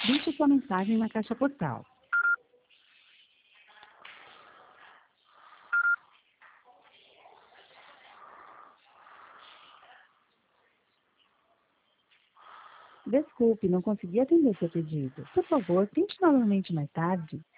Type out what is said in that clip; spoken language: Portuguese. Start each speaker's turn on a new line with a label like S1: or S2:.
S1: Deixe sua mensagem na caixa postal. Desculpe, não consegui atender seu pedido. Por favor, tente novamente mais tarde.